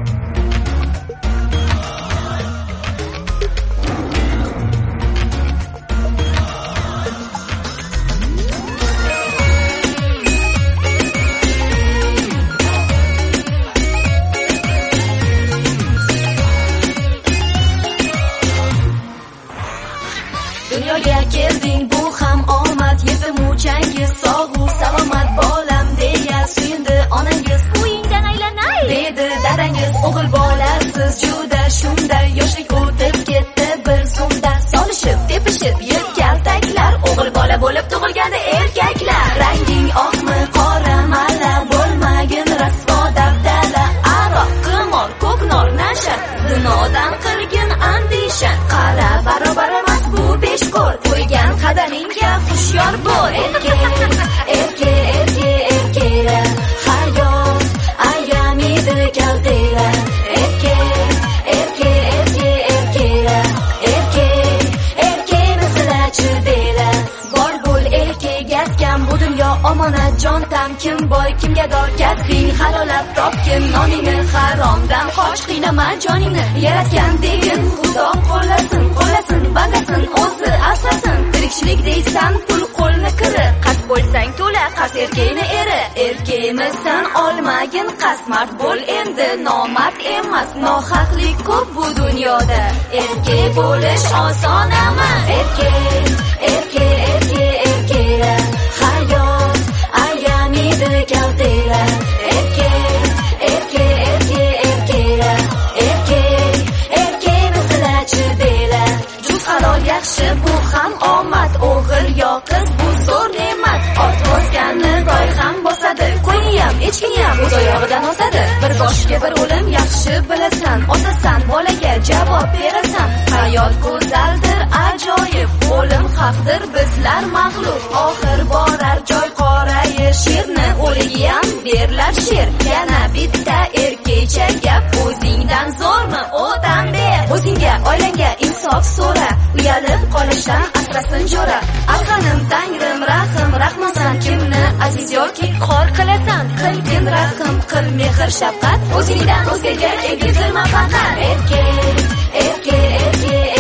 Dunyoga kelding, bu ham omad, yetim uchangiz sog'u salomat bolam deya suyundi onangiz. Uyingdan aylanay dedi dadangiz. O'g'il bolasiz juda shunda, yoshlik o'tib ketdi bir zumda. Solishib tepishib kaltaklar, o'g'il bola bo'lib tug'ilganda erkaklar. Ranging oqmi qora malla, bo'lmagin rasvo dabdala. Aroq qimor ko'k nor nasha, zinodan qilgin andishan. Qara barobar emas bu beshko'r, qo'ygan qadamingga hushyor bo'l. Erkera hayot ayamidi kaltera. Erke mislachi dela. Bor bo'l erkegazgan bu dunyo omonat, jontam kim boy kimga dor. Kasbing halolab topgin, noningni haromdan qoch, qiynama joningni. Yaratgan degin Xudo qo'llasin bandasin, o'zi asrasin. Tirikchilik deysan pul qo'lni kiri, qas bo'lsang to'la qas erkakni eri. Erkakmisan olmagin qas, mard bo'l endi nomard emas. Nohaqlik ko'p bu dunyoda, erkak bo'lish oson emas. Erkera hayot ayamidi kaltera. Erke mislachi dela. Juz halol yaxshi bu ham omad, o'g'il yo qiz bu zo'r ne'mat. Ot bosganni toy ham bosadi, qo'yniyam echkiniyam o'z oyog'idan osadi. Bir boshga bir o'lim yaxshi bilasan, otasan bolaga javob berasan. Hayot go'zaldir ajoyib, o'lim haqdir bizlar mag'lub. Oxir borar joy qorayir, sherni o'ligiyam berlar sher. Yana bitta erkakcha gap, o'zingdan zo'rmi o'tan ber. O'zingga oilangga insof so'ra, uyalib qolishdan asrasin jo'ra. Arg'anim tangrim rahmonsan, kimni aziz yoki xor qilasan. Qilgin rahm, qil mehr shafqat, o'zingdan o'zgaga egizilma faqat. Erkak